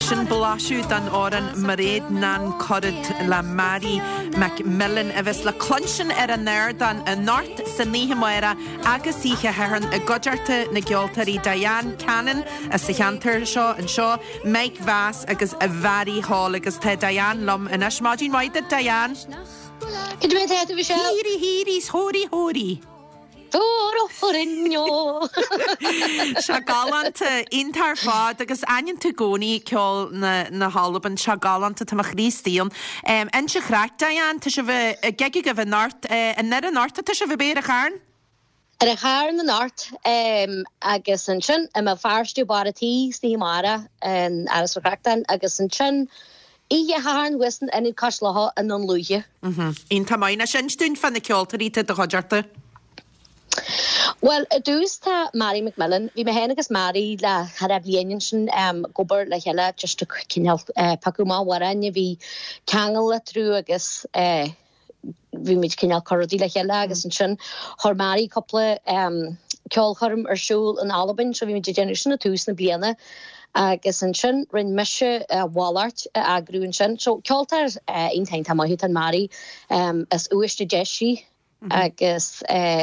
sin bláisiú dan áran maréad nan corrid le Mary McMillan a bheits le clonsin an nair dan a nort san níhamara agus íche hearn a godearta na geoltarí Diane Cannon a sa cheantar seo an seo Mike Vass agus a bharí hall agus te Diane lom in asmádín maidad Diane. Cydw i'n tead o fi siarad? Hiri, hóri. Dwr o ffrinio. Se galanta intar fad agus anion tu goni ceol na halaban se galanta tamach rístíon. En se chraach Diane, ta se bh gegig a bh nart, an ner an nart ta se bh béir a charn? A char na nart agus an sin a farstú bar a tí sní mara an aras o crachtan agus an sin Ie haarn wisten en in kaslaha an non luie. In tamaina sin stún fan na ceoltarí te do hojarta. Well, dus ta Mary McMillan, vi me hen agus Mary la had blienjen sin gober la hela just to kinel pakuma waranje vi kangel tru agus vi mit kinel korodi la hela agus sin har Mary couple ceolcharm shul an Alban so vi mit generation tus na bliana. Agus an sin rin misise wallart a grún sin. So ceoltar intain ta maithú an Mary as uiste jeisi agus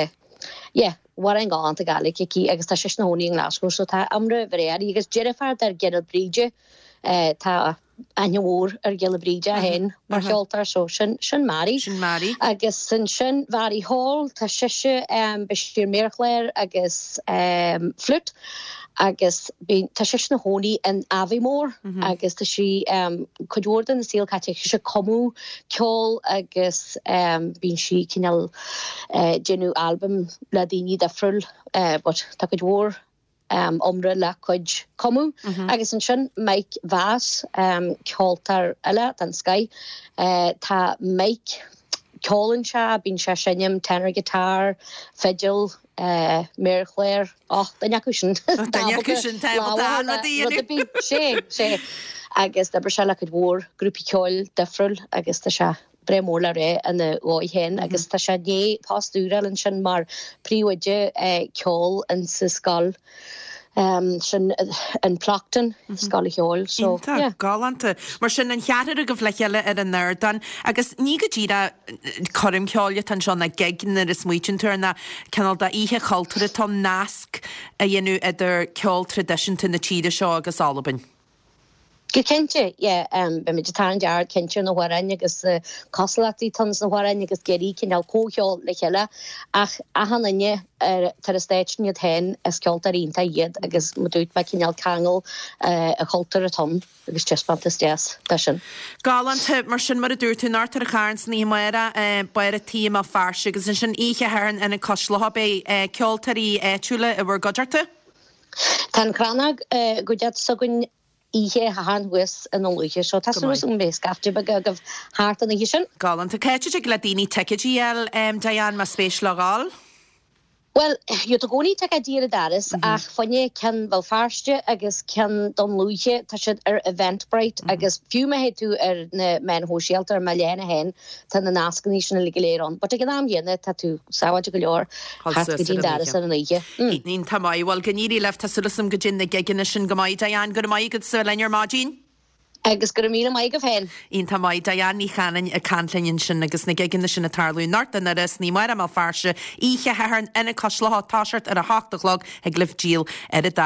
war an gáanta galig iki agus tá sis na hóní an Glasgow so tá amra bhréir agus Jennifer dar Gerald Bridge tá anhór Gerald Bridge hen mar ceoltar so sin Mary agus sin Vary Hall tá sise bestír Merchléir agus Flut agus tá sis na hóní an Aviemór agus tá si chudúirdan na síl caite se comú ceol agus bín si cinál genú album le daoine de friúil but tá chudúir omra le chuid comú agus an sin Mike Vass ceoltar eile den Sky tá Mike ceolann se bín se sinnim tenor guitar fiddle Merchléir daine sin sé agus de se le chud mhór grúpi ceol defriúil agus tá se bremór le ré an ói hen agus tá se né pásúil an sin mar príomide ceol an sa scal sin an Plockton scal cheol so galanta mar sin an cheatar a go bhleile ar an nerdan agus ní go ddíra chorim ceáile tan seo na gegnar is muointear na cenal da ihe cultúra tá nasc a dhéanú idir ceol tradiisianta na tíide seo agus Alban. Kentje, be me tan jaar kentje na waran agus coslatí tons na waran agus geri kinal cócheol le chelle ach ahanne tar station hen as ceoltarín iad agus modút ba kinal kangel a culture ton agus chespant stes sin. Galant mar sin mar a dúirtú nátar a charns ní mara bair a tím a farse agus sin ihe herran in a coslaha be ceoltarí túle a bhar godarta? Tan cranag godead sagun Ihe hahan wis an luige so tas was bes gafte begaf hart an hisin. Galant a keite gladini tekegl Diane ma spéis legal. Well, you to goni take a diere daris ach fanne ken wel farste agus ken don luige ta Eventbrite agus few me het to na men ho shelter Malene hen tan na national legaléron but ik am jenne tatu sawa golor hat gedin daris an luige. Nín tamai wel gníri left ta sulasum gejin na gegin sin gomai Diane go mai go so lein your margin. Agus go mí mai go féin. Ín tá mai Diane ní chanan a canlainn sin agus na gegin sin na tarlú nart an res ní mar am farse ihe hearn ina coslaá táseart ar a háachtalog ag glyfh díal ar a